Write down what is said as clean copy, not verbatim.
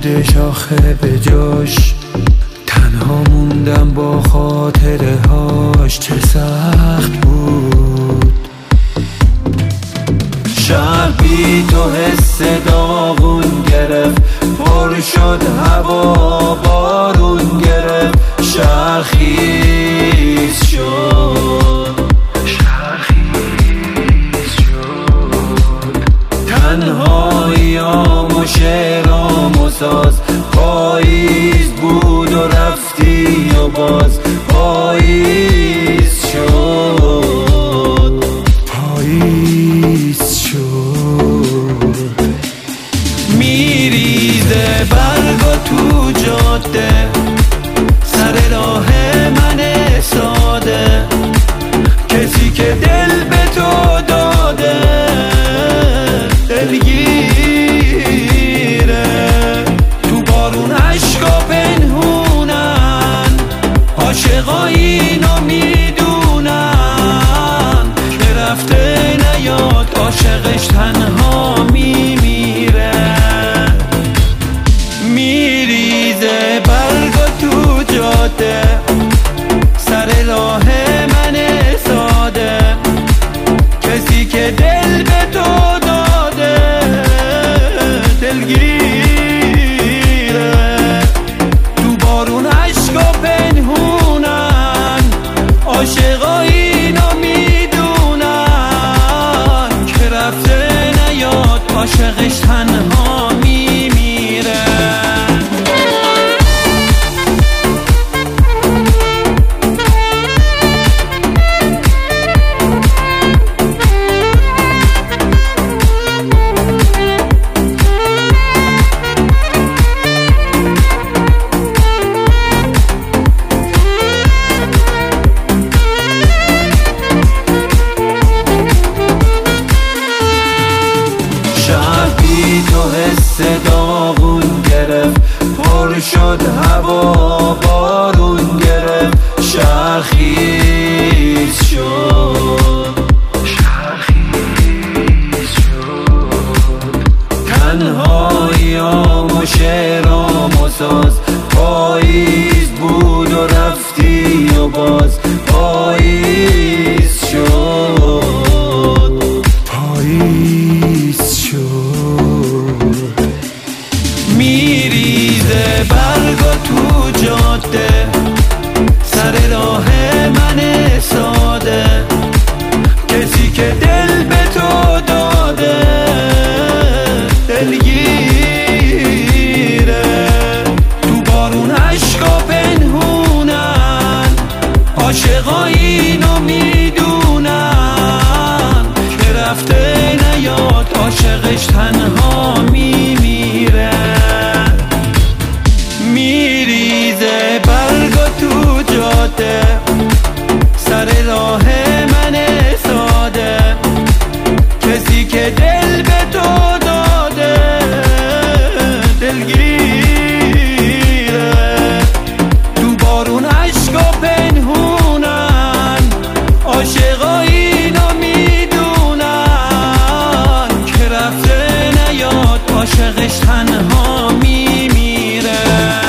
بودش آخه به جاش، تنها موندم با خاطره هاش. چه سخت بود شهر بی تو، حس داغون گرفت، پر شد هوا بارون گرفت. شهر خیس شد، تنهاییام و شعرام و ساز. پاییز بود و رفتی و باز پاییز شد، پاییز شد. میریزه برگ و تو جاده، سر راه من ساده. کسی که دل به تو داده دلگیره. تو بارون عشقا پنهونن، عاشقا اینو میدونن که رفته نیاد عاشقش تنها میمیره. میریزه برگا تو جاده، سر راه من ساده. کسی که دل به تو داده دلگیره. تو بارون عشقا پنهونن، عاشقا اینو میدونن که رفته نیاد عاشقش تنها میمیره. تو حس داغون گرفت، پر شد هوا بارون گرفت. شهر خیس شد، تنهاییام و شعرام و ساز. پاییز بود و رفتی و باز پاییز شد، پاییز شد. میریزه برگا تو جاده، سر راه من ساده. کسی که دل به تو داده دلگیره. تو بارون عشقا پنهونن، عاشقا اینو میدونن که رفته نیاد عاشقش تنها میمیره. میریزه برگا تو جاده، سر راه من ساده. کسی که دل به تو داده دلگیره. تو بارون عشقا پنهونن، عاشقا اینو میدونن که رفته نیاد عاشقش تنها میمیره.